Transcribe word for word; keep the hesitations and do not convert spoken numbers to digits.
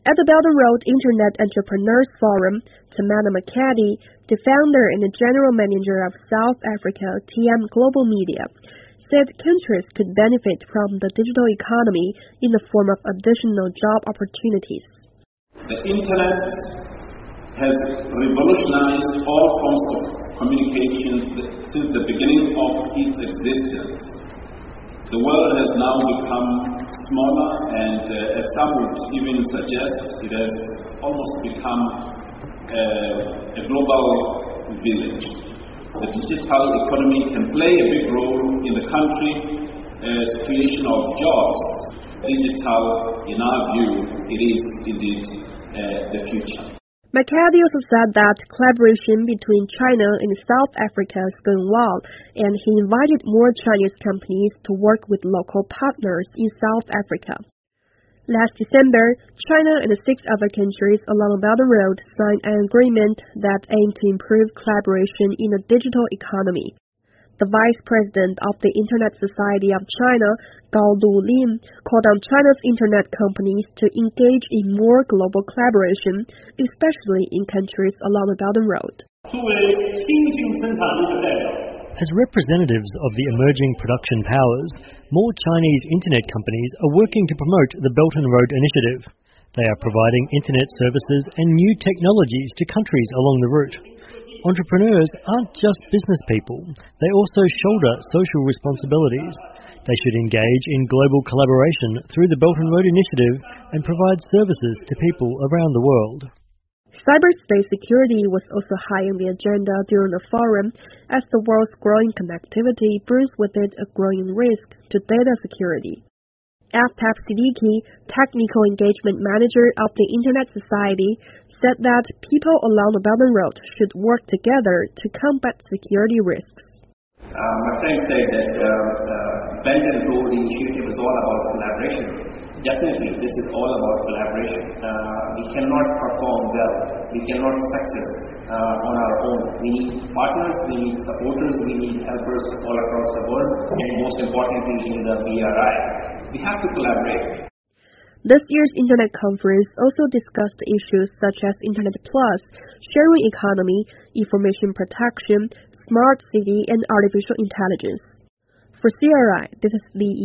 At the Belt and Road Internet Entrepreneurs Forum, Tamana Makati, the founder and the general manager of South Africa T M Global Media, said countries could benefit from the digital economy in the form of additional job opportunities. The Internet has revolutionized all forms of communications since the beginning of its existence. The world has now become smaller, and uh, as some would even suggest, it has almost become uh, a global village. The digital economy can play a big role in the country as creation of jobs. Digital, in our view, it is indeed uh, the future. Makati also said that collaboration between China and South Africa is going well, and he invited more Chinese companies to work with local partners in South Africa. Last December, China and six other countries along the Belt and Road signed an agreement that aimed to improve collaboration in the digital economy. The vice president of the Internet Society of China, Gao Lulin, called on China's internet companies to engage in more global collaboration, especially in countries along the Belt and Road. As representatives of the emerging production powers, more Chinese internet companies are working to promote the Belt and Road Initiative. They are providing internet services and new technologies to countries along the route. Entrepreneurs aren't just business people, they also shoulder social responsibilities. They should engage in global collaboration through the Belt and Road Initiative and provide services to people around the world. Cyberspace security was also high on the agenda during the forum, as the world's growing connectivity brings with it a growing risk to data security. Aftab Siddiqui, Technical Engagement Manager of the Internet Society, said that people along the Belt and Road should work together to combat security risks. Uh, my friend said that uh, uh, Belt and Road Initiative is all about collaboration. Definitely, this is all about collaboration. Uh, we cannot perform well, we cannot success uh, on our own. We need partners, we need supporters, we need helpers all across the world, and most importantly in the B R I. We have to collaborate. This year's Internet Conference also discussed issues such as Internet Plus, sharing economy, information protection, smart city, and artificial intelligence. For C R I, this is Li